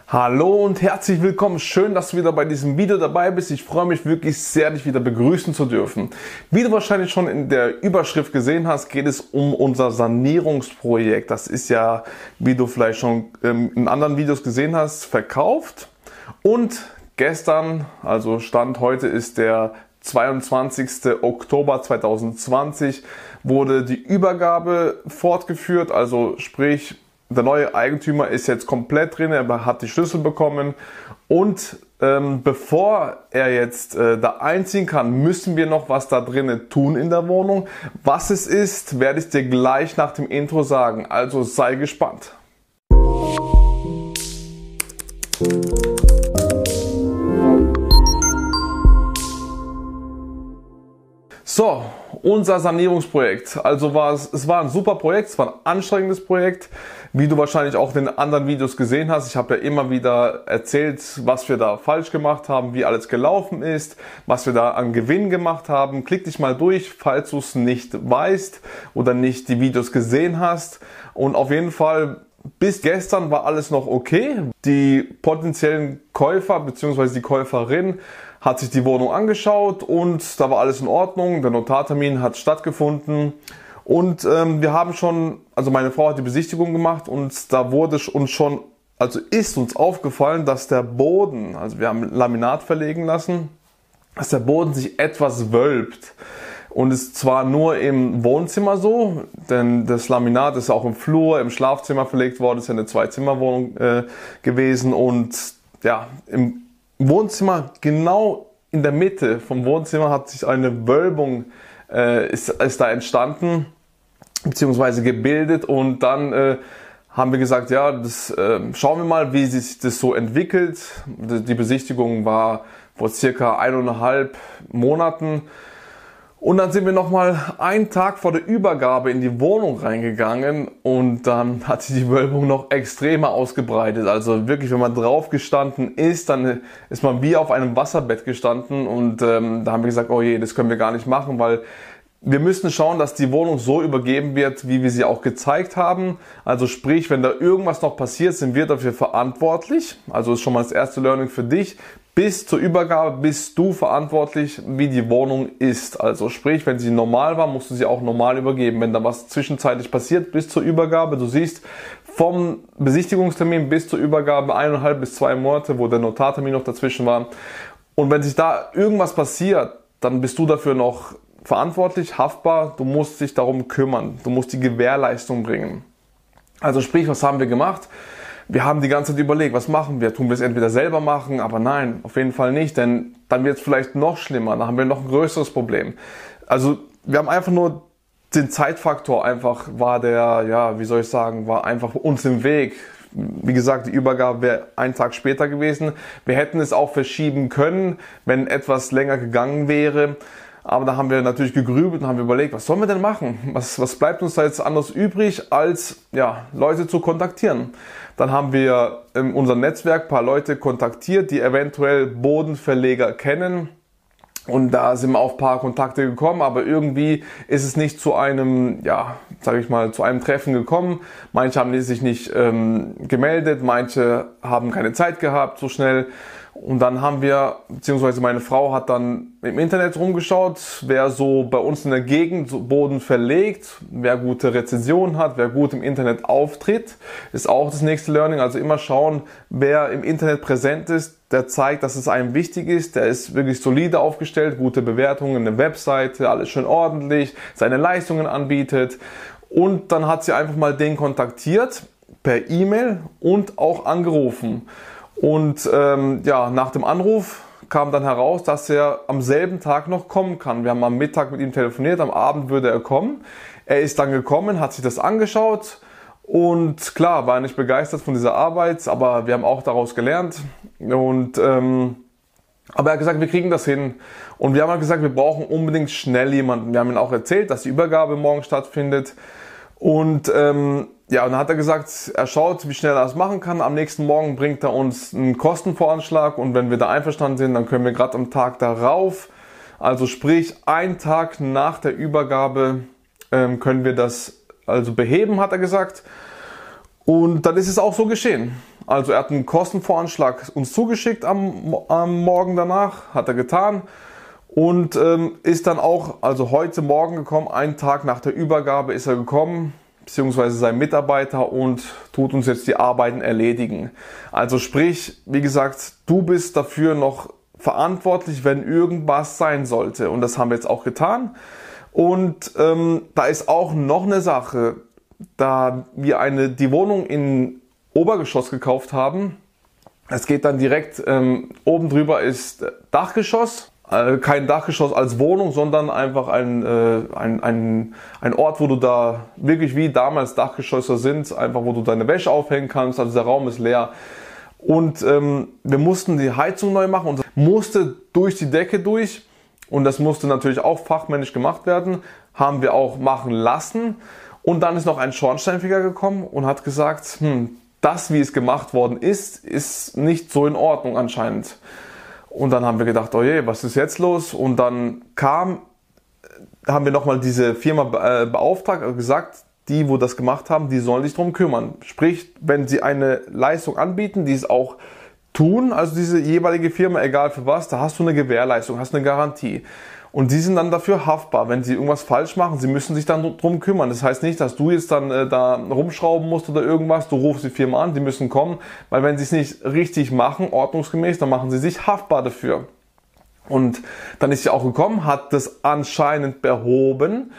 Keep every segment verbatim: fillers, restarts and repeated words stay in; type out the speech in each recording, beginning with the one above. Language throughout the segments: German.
Hallo und herzlich willkommen. Schön, dass du wieder bei diesem Video dabei bist. Ich freue mich wirklich sehr, dich wieder begrüßen zu dürfen. Wie du wahrscheinlich schon in der Überschrift gesehen hast, geht es um unser Sanierungsprojekt. Das ist ja, wie du vielleicht schon in anderen Videos gesehen hast, verkauft. Und gestern, also Stand heute ist der zweiundzwanzigster Oktober zweitausendzwanzig, wurde die Übergabe fortgeführt, also sprich, der neue Eigentümer ist jetzt komplett drin, er hat die Schlüssel bekommen und ähm, bevor er jetzt äh, da einziehen kann, müssen wir noch was da drinnen tun in der Wohnung. Was es ist, werde ich dir gleich nach dem Intro sagen, also sei gespannt. So, unser Sanierungsprojekt. Also war es, es war ein super Projekt, es war ein anstrengendes Projekt, wie du wahrscheinlich auch in den anderen Videos gesehen hast. Ich habe ja immer wieder erzählt, was wir da falsch gemacht haben, wie alles gelaufen ist, was wir da an Gewinn gemacht haben. Klick dich mal durch, falls du es nicht weißt oder nicht die Videos gesehen hast. Und auf jeden Fall, bis gestern war alles noch okay. Die potenziellen Käufer bzw. die Käuferin hat sich die Wohnung angeschaut und da war alles in Ordnung. Der Notartermin hat stattgefunden und ähm, wir haben schon, also meine Frau hat die Besichtigung gemacht und da wurde uns schon, also ist uns aufgefallen, dass der Boden, also wir haben Laminat verlegen lassen, dass der Boden sich etwas wölbt. Und es ist zwar nur im Wohnzimmer so, denn das Laminat ist auch im Flur, im Schlafzimmer verlegt worden, ist ja eine Zwei-Zimmer-Wohnung äh, gewesen und ja, im Wohnzimmer, genau in der Mitte vom Wohnzimmer hat sich eine Wölbung, äh, ist, ist da entstanden, beziehungsweise gebildet und dann äh, haben wir gesagt, ja, das, äh, schauen wir mal, wie sich das so entwickelt. Die Besichtigung war vor circa eineinhalb Monaten. Und dann sind wir nochmal einen Tag vor der Übergabe in die Wohnung reingegangen und dann hat sich die Wölbung noch extremer ausgebreitet. Also wirklich, wenn man drauf gestanden ist, dann ist man wie auf einem Wasserbett gestanden und ähm, da haben wir gesagt, oh je, das können wir gar nicht machen, weil wir müssen schauen, dass die Wohnung so übergeben wird, wie wir sie auch gezeigt haben. Also sprich, wenn da irgendwas noch passiert, sind wir dafür verantwortlich. Also ist schon mal das erste Learning für dich. Bis zur Übergabe bist du verantwortlich, wie die Wohnung ist. Also sprich, wenn sie normal war, musst du sie auch normal übergeben. Wenn da was zwischenzeitlich passiert, bis zur Übergabe, du siehst, vom Besichtigungstermin bis zur Übergabe eineinhalb bis zwei Monate, wo der Notartermin noch dazwischen war. Und wenn sich da irgendwas passiert, dann bist du dafür noch verantwortlich, haftbar. Du musst dich darum kümmern. Du musst die Gewährleistung bringen. Also sprich, was haben wir gemacht? Wir haben die ganze Zeit überlegt, was machen wir? Tun wir es entweder selber machen, aber nein, auf jeden Fall nicht, denn dann wird es vielleicht noch schlimmer, dann haben wir noch ein größeres Problem. Also wir haben einfach nur den Zeitfaktor, einfach war der, ja, wie soll ich sagen, war einfach uns im Weg. Wie gesagt, die Übergabe wäre einen Tag später gewesen. Wir hätten es auch verschieben können, wenn etwas länger gegangen wäre. Aber da haben wir natürlich gegrübelt und haben überlegt, was sollen wir denn machen? Was, was bleibt uns da jetzt anders übrig, als ja, Leute zu kontaktieren? Dann haben wir in unserem Netzwerk ein paar Leute kontaktiert, die eventuell Bodenverleger kennen. Und da sind wir auf ein paar Kontakte gekommen, aber irgendwie ist es nicht zu einem, ja, sage ich mal, zu einem Treffen gekommen. Manche haben sich nicht ähm, gemeldet, manche haben keine Zeit gehabt so schnell. Und dann haben wir, beziehungsweise meine Frau hat dann im Internet rumgeschaut, wer so bei uns in der Gegend so Boden verlegt, wer gute Rezensionen hat, wer gut im Internet auftritt, ist auch das nächste Learning. Also immer schauen, wer im Internet präsent ist, der zeigt, dass es einem wichtig ist, der ist wirklich solide aufgestellt, gute Bewertungen, eine Webseite, alles schön ordentlich, seine Leistungen anbietet. Und dann hat sie einfach mal den kontaktiert, per E-Mail und auch angerufen. Und ähm, ja, nach dem Anruf kam dann heraus, dass er am selben Tag noch kommen kann. Wir haben am Mittag mit ihm telefoniert, am Abend würde er kommen. Er ist dann gekommen, hat sich das angeschaut und klar, war nicht begeistert von dieser Arbeit, aber wir haben auch daraus gelernt. Und ähm, aber er hat gesagt, wir kriegen das hin. Und wir haben halt gesagt, wir brauchen unbedingt schnell jemanden. Wir haben ihm auch erzählt, dass die Übergabe morgen stattfindet. Und ähm, ja, und dann hat er gesagt, er schaut, wie schnell er das machen kann. Am nächsten Morgen bringt er uns einen Kostenvoranschlag und wenn wir da einverstanden sind, dann können wir gerade am Tag darauf, also sprich einen Tag nach der Übergabe, ähm, können wir das also beheben, hat er gesagt. Und dann ist es auch so geschehen. Also er hat einen Kostenvoranschlag uns zugeschickt am, am Morgen danach, hat er getan. Und ähm, ist dann auch, also heute Morgen gekommen, einen Tag nach der Übergabe ist er gekommen, beziehungsweise sein Mitarbeiter, und tut uns jetzt die Arbeiten erledigen. Also sprich, wie gesagt, du bist dafür noch verantwortlich, wenn irgendwas sein sollte. Und das haben wir jetzt auch getan. Und ähm, da ist auch noch eine Sache, da wir eine, die Wohnung in Obergeschoss gekauft haben. Es geht dann direkt, ähm, oben drüber ist Dachgeschoss. Kein Dachgeschoss als Wohnung, sondern einfach ein, äh, ein, ein, ein Ort, wo du da wirklich wie damals Dachgeschosse sind, einfach wo du deine Wäsche aufhängen kannst, also der Raum ist leer. Und ähm, wir mussten die Heizung neu machen und musste durch die Decke durch, und das musste natürlich auch fachmännisch gemacht werden, haben wir auch machen lassen. Und dann ist noch ein Schornsteinfeger gekommen und hat gesagt, hm, das, wie es gemacht worden ist, ist nicht so in Ordnung anscheinend. Und dann haben wir gedacht, oh je, was ist jetzt los? Und dann kam, haben wir nochmal diese Firma beauftragt, also gesagt, die, wo das gemacht haben, die sollen sich drum kümmern. Sprich, wenn sie eine Leistung anbieten, die es auch tun, also diese jeweilige Firma, egal für was, da hast du eine Gewährleistung, hast eine Garantie. Und die sind dann dafür haftbar, wenn sie irgendwas falsch machen. Sie müssen sich dann drum kümmern. Das heißt nicht, dass du jetzt dann äh, da rumschrauben musst oder irgendwas. Du rufst die Firma an, die müssen kommen. Weil wenn sie es nicht richtig machen, ordnungsgemäß, dann machen sie sich haftbar dafür. Und dann ist sie auch gekommen, hat das anscheinend behoben.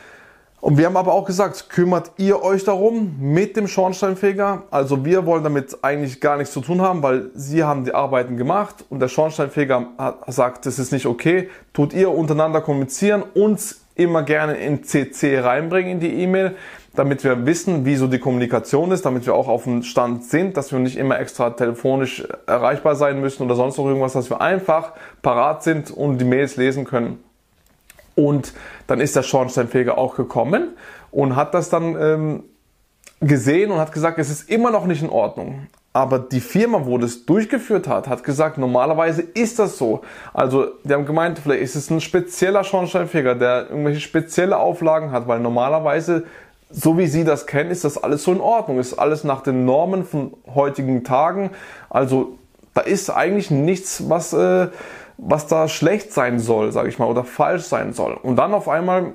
Und wir haben aber auch gesagt, kümmert ihr euch darum mit dem Schornsteinfeger? Also wir wollen damit eigentlich gar nichts zu tun haben, weil sie haben die Arbeiten gemacht und der Schornsteinfeger hat, sagt, das ist nicht okay. Tut ihr untereinander kommunizieren, uns immer gerne in C C reinbringen in die E-Mail, damit wir wissen, wie so die Kommunikation ist, damit wir auch auf dem Stand sind, dass wir nicht immer extra telefonisch erreichbar sein müssen oder sonst noch irgendwas, dass wir einfach parat sind und die Mails lesen können. Und dann ist der Schornsteinfeger auch gekommen und hat das dann ähm, gesehen und hat gesagt, es ist immer noch nicht in Ordnung. Aber die Firma, wo das durchgeführt hat, hat gesagt, normalerweise ist das so. Also die haben gemeint, vielleicht ist es ein spezieller Schornsteinfeger, der irgendwelche spezielle Auflagen hat, weil normalerweise, so wie sie das kennen, ist das alles so in Ordnung. Ist alles nach den Normen von heutigen Tagen. Also da ist eigentlich nichts, was... Äh, was da schlecht sein soll, sage ich mal, oder falsch sein soll. Und dann auf einmal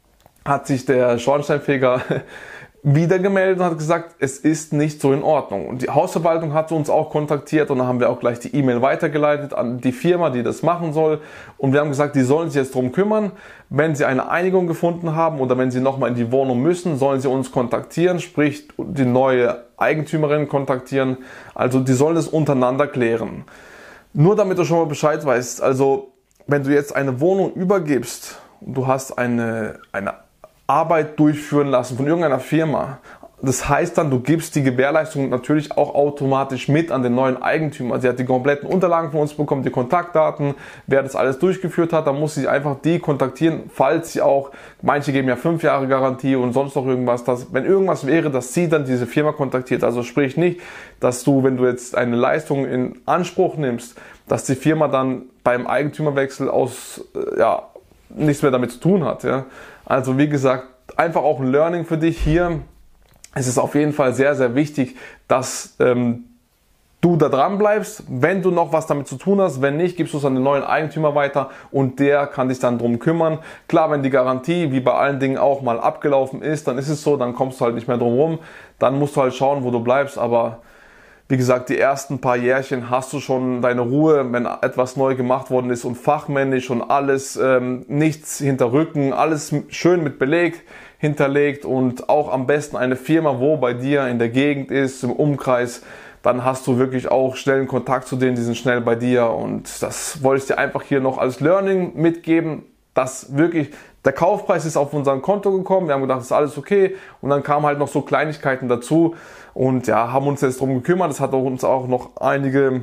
hat sich der Schornsteinfeger wieder gemeldet und hat gesagt, es ist nicht so in Ordnung. Und die Hausverwaltung hat uns auch kontaktiert und dann haben wir auch gleich die E-Mail weitergeleitet an die Firma, die das machen soll. Und wir haben gesagt, die sollen sich jetzt drum kümmern. Wenn sie eine Einigung gefunden haben oder wenn sie nochmal in die Wohnung müssen, sollen sie uns kontaktieren, sprich die neue Eigentümerin kontaktieren. Also die sollen es untereinander klären. Nur damit du schon mal Bescheid weißt, also wenn du jetzt eine Wohnung übergibst und du hast eine, eine Arbeit durchführen lassen von irgendeiner Firma, das heißt dann, du gibst die Gewährleistung natürlich auch automatisch mit an den neuen Eigentümer. Sie hat die kompletten Unterlagen von uns bekommen, die Kontaktdaten, wer das alles durchgeführt hat, dann muss sie einfach die kontaktieren, falls sie auch, manche geben ja fünf Jahre Garantie und sonst noch irgendwas, dass, wenn irgendwas wäre, dass sie dann diese Firma kontaktiert. Also sprich nicht, dass du, wenn du jetzt eine Leistung in Anspruch nimmst, dass die Firma dann beim Eigentümerwechsel aus, ja, nichts mehr damit zu tun hat. Ja. Also wie gesagt, einfach auch ein Learning für dich hier. Es ist auf jeden Fall sehr, sehr wichtig, dass ähm, du da dran bleibst, wenn du noch was damit zu tun hast. Wenn nicht, gibst du es an den neuen Eigentümer weiter und der kann dich dann drum kümmern. Klar, wenn die Garantie, wie bei allen Dingen auch, mal abgelaufen ist, dann ist es so, dann kommst du halt nicht mehr drum rum. Dann musst du halt schauen, wo du bleibst, aber wie gesagt, die ersten paar Jährchen hast du schon deine Ruhe, wenn etwas neu gemacht worden ist und fachmännisch und alles, ähm, nichts hinter Rücken, alles schön mit Beleg hinterlegt und auch am besten eine Firma, wo bei dir in der Gegend ist, im Umkreis, dann hast du wirklich auch schnellen Kontakt zu denen, die sind schnell bei dir, und das wollte ich dir einfach hier noch als Learning mitgeben, dass wirklich der Kaufpreis ist auf unser Konto gekommen, wir haben gedacht, das ist alles okay, und dann kamen halt noch so Kleinigkeiten dazu und ja, haben uns jetzt drum gekümmert. Das hat uns auch noch einige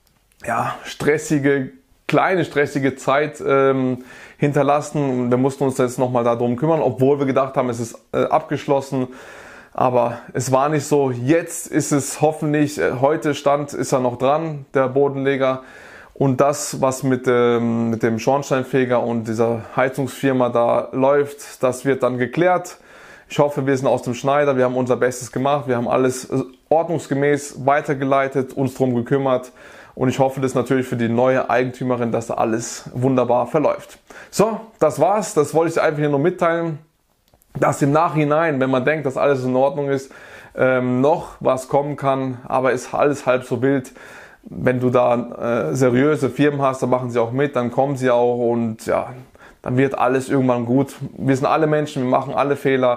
ja, stressige, kleine stressige Zeit ähm, hinterlassen. Wir mussten uns jetzt nochmal darum kümmern, obwohl wir gedacht haben, es ist äh, abgeschlossen. Aber es war nicht so. Jetzt ist es hoffentlich, äh, heute Stand ist er noch dran, der Bodenleger. Und das, was mit dem, mit dem Schornsteinfeger und dieser Heizungsfirma da läuft, das wird dann geklärt. Ich hoffe, wir sind aus dem Schneider, wir haben unser Bestes gemacht, wir haben alles ordnungsgemäß weitergeleitet, uns drum gekümmert. Und ich hoffe, das natürlich für die neue Eigentümerin, dass da alles wunderbar verläuft. So, das war's. Das wollte ich einfach hier nur mitteilen, dass im Nachhinein, wenn man denkt, dass alles in Ordnung ist, ähm, noch was kommen kann. Aber ist alles halb so wild. Wenn du da äh, seriöse Firmen hast, dann machen sie auch mit, dann kommen sie auch und ja, dann wird alles irgendwann gut. Wir sind alle Menschen, wir machen alle Fehler.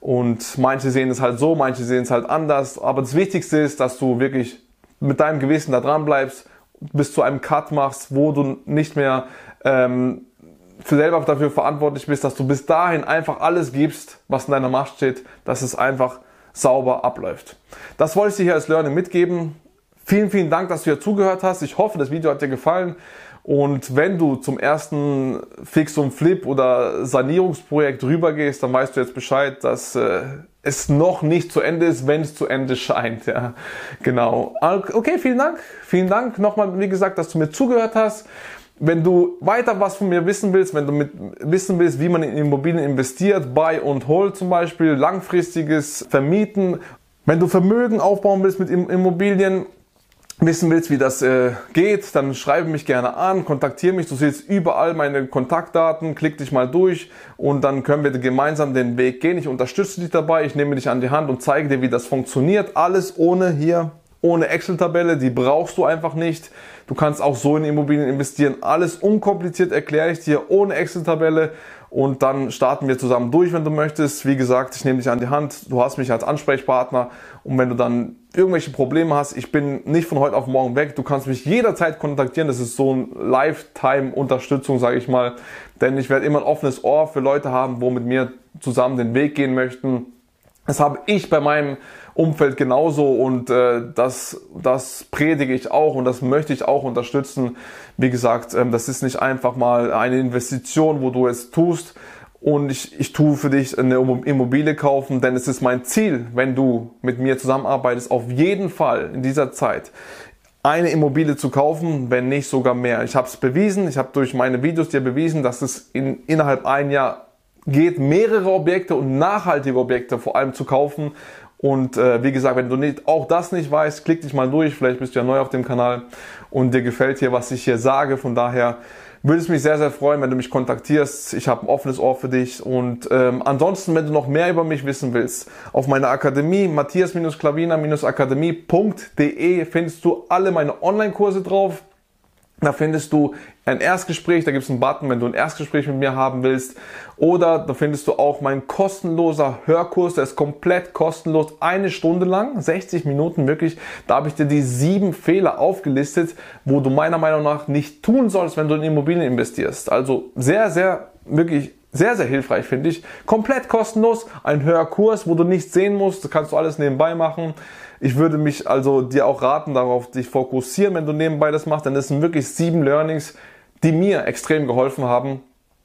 Und manche sehen es halt so, manche sehen es halt anders. Aber das Wichtigste ist, dass du wirklich mit deinem Gewissen da dran bleibst, bis zu einem Cut machst, wo du nicht mehr ähm, für selber dafür verantwortlich bist, dass du bis dahin einfach alles gibst, was in deiner Macht steht, dass es einfach sauber abläuft. Das wollte ich dir hier als Learning mitgeben. Vielen, vielen Dank, dass du hier zugehört hast. Ich hoffe, das Video hat dir gefallen. Und wenn du zum ersten Fix und Flip oder Sanierungsprojekt rübergehst, dann weißt du jetzt Bescheid, dass äh, es noch nicht zu Ende ist, wenn es zu Ende scheint. Ja, genau. Okay, vielen Dank. Vielen Dank nochmal, wie gesagt, dass du mir zugehört hast. Wenn du weiter was von mir wissen willst, wenn du mit wissen willst, wie man in Immobilien investiert, Buy und Hold zum Beispiel, langfristiges Vermieten, wenn du Vermögen aufbauen willst mit Immobilien, wissen willst, wie das äh, geht, dann schreibe mich gerne an, kontaktiere mich, du siehst überall meine Kontaktdaten, klick dich mal durch und dann können wir gemeinsam den Weg gehen. Ich unterstütze dich dabei, ich nehme dich an die Hand und zeige dir, wie das funktioniert. Alles ohne hier, ohne Excel-Tabelle, die brauchst du einfach nicht. Du kannst auch so in Immobilien investieren, alles unkompliziert erkläre ich dir, ohne Excel-Tabelle. Und dann starten wir zusammen durch, wenn du möchtest. Wie gesagt, ich nehme dich an die Hand, du hast mich als Ansprechpartner und wenn du dann irgendwelche Probleme hast, ich bin nicht von heute auf morgen weg, du kannst mich jederzeit kontaktieren, das ist so eine Lifetime-Unterstützung, sage ich mal, denn ich werde immer ein offenes Ohr für Leute haben, wo mit mir zusammen den Weg gehen möchten. Das habe ich bei meinem Umfeld genauso und äh, das, das predige ich auch und das möchte ich auch unterstützen. Wie gesagt, ähm, das ist nicht einfach mal eine Investition, wo du es tust und ich, ich tue für dich eine Immobilie kaufen, denn es ist mein Ziel, wenn du mit mir zusammenarbeitest, auf jeden Fall in dieser Zeit eine Immobilie zu kaufen, wenn nicht sogar mehr. Ich habe es bewiesen, ich habe durch meine Videos dir bewiesen, dass es in, innerhalb ein Jahr geht, mehrere Objekte und nachhaltige Objekte vor allem zu kaufen. Und äh, wie gesagt, wenn du nicht, auch das nicht weißt, klick dich mal durch, vielleicht bist du ja neu auf dem Kanal und dir gefällt hier, was ich hier sage. Von daher würde es mich sehr, sehr freuen, wenn du mich kontaktierst. Ich habe ein offenes Ohr für dich. Und ähm, ansonsten, wenn du noch mehr über mich wissen willst, auf meiner Akademie, matthias klavina akademie punkt de, findest du alle meine Online-Kurse drauf. Da findest du ein Erstgespräch, da gibt es einen Button, wenn du ein Erstgespräch mit mir haben willst. Oder da findest du auch mein kostenloser Hörkurs, der ist komplett kostenlos, eine Stunde lang, sechzig Minuten wirklich. Da habe ich dir die sieben Fehler aufgelistet, wo du meiner Meinung nach nicht tun sollst, wenn du in Immobilien investierst. Also sehr, sehr, wirklich sehr, sehr hilfreich, finde ich. Komplett kostenlos, ein Hörkurs, wo du nichts sehen musst, das kannst du alles nebenbei machen. Ich würde mich also dir auch raten, darauf dich fokussieren, wenn du nebenbei das machst, denn das sind wirklich sieben Learnings, die mir extrem geholfen haben.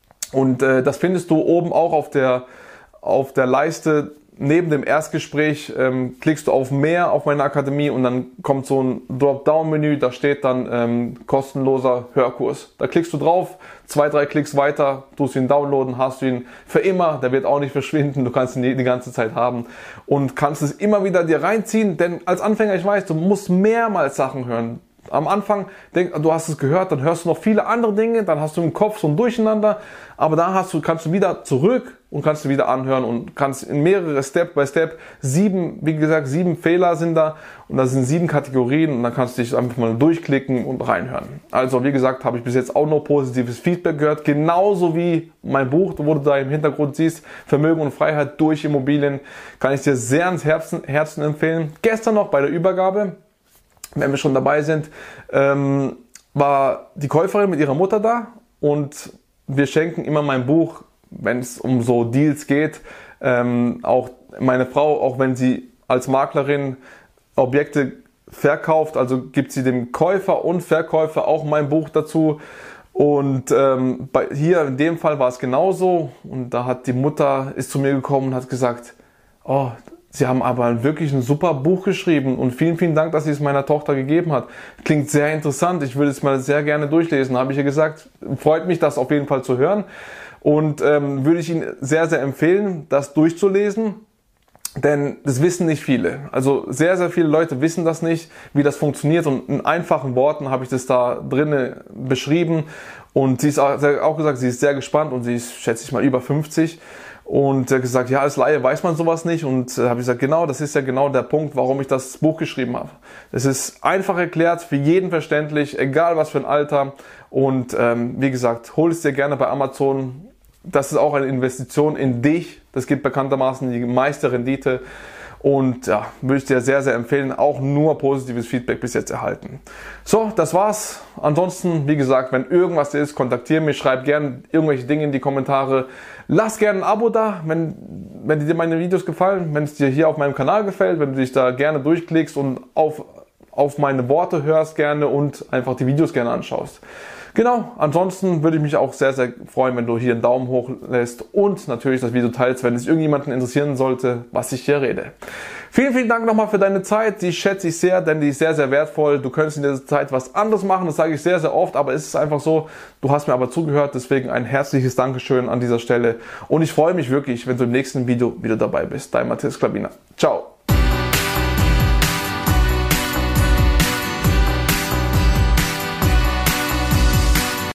Und äh, das findest du oben auch auf der, auf der Leiste. Neben dem Erstgespräch ähm, klickst du auf mehr auf meine Akademie und dann kommt so ein Dropdown-Menü, da steht dann ähm, kostenloser Hörkurs. Da klickst du drauf, zwei, drei Klicks weiter, tust ihn downloaden, hast du ihn für immer, der wird auch nicht verschwinden, du kannst ihn die, die ganze Zeit haben und kannst es immer wieder dir reinziehen, denn als Anfänger, ich weiß, du musst mehrmals Sachen hören. Am Anfang, denk, du hast es gehört, dann hörst du noch viele andere Dinge, dann hast du im Kopf so ein Durcheinander, aber da hast du, kannst du wieder zurück und kannst du wieder anhören und kannst in mehrere Step by Step, sieben, wie gesagt, sieben Fehler sind da und da sind sieben Kategorien und dann kannst du dich einfach mal durchklicken und reinhören. Also wie gesagt, habe ich bis jetzt auch noch positives Feedback gehört, genauso wie mein Buch, wo du da im Hintergrund siehst, Vermögen und Freiheit durch Immobilien, kann ich dir sehr ans Herzen, Herzen empfehlen. Gestern noch bei der Übergabe, wenn wir schon dabei sind, ähm, war die Käuferin mit ihrer Mutter da und wir schenken immer mein Buch, wenn es um so Deals geht. Ähm, auch meine Frau, auch wenn sie als Maklerin Objekte verkauft, also gibt sie dem Käufer und Verkäufer auch mein Buch dazu. Und ähm, bei, hier in dem Fall war es genauso und da hat die Mutter, ist zu mir gekommen und hat gesagt, oh, Sie haben aber wirklich ein super Buch geschrieben und vielen, vielen Dank, dass Sie es meiner Tochter gegeben hat. Klingt sehr interessant, ich würde es mal sehr gerne durchlesen, habe ich ihr gesagt. Freut mich, das auf jeden Fall zu hören und ähm, würde ich Ihnen sehr, sehr empfehlen, das durchzulesen. Denn das wissen nicht viele. Also sehr, sehr viele Leute wissen das nicht, wie das funktioniert. Und in einfachen Worten habe ich das da drinnen beschrieben. Und sie ist auch gesagt, sie ist sehr gespannt und sie ist, schätze ich mal, über fünfzig. Und sie hat gesagt, ja, als Laie weiß man sowas nicht. Und äh, habe ich gesagt, genau, das ist ja genau der Punkt, warum ich das Buch geschrieben habe. Es ist einfach erklärt, für jeden verständlich, egal was für ein Alter. Und ähm, wie gesagt, hol es dir gerne bei Amazon. Das ist auch eine Investition in dich. Das gibt bekanntermaßen die meiste Rendite. Und ja, würde ich dir sehr, sehr empfehlen. Auch nur positives Feedback bis jetzt erhalten. So, das war's. Ansonsten, wie gesagt, wenn irgendwas ist, kontaktiere mich. Schreib gerne irgendwelche Dinge in die Kommentare. Lass gerne ein Abo da, wenn, wenn dir meine Videos gefallen. Wenn es dir hier auf meinem Kanal gefällt. Wenn du dich da gerne durchklickst und auf, auf meine Worte hörst gerne und einfach die Videos gerne anschaust. Genau, ansonsten würde ich mich auch sehr, sehr freuen, wenn du hier einen Daumen hoch lässt und natürlich das Video teilst, wenn es irgendjemanden interessieren sollte, was ich hier rede. Vielen, vielen Dank nochmal für deine Zeit, die schätze ich sehr, denn die ist sehr, sehr wertvoll. Du könntest in dieser Zeit was anderes machen, das sage ich sehr, sehr oft, aber es ist einfach so, du hast mir aber zugehört, deswegen ein herzliches Dankeschön an dieser Stelle und ich freue mich wirklich, wenn du im nächsten Video wieder dabei bist. Dein Matthias Klavina. Ciao.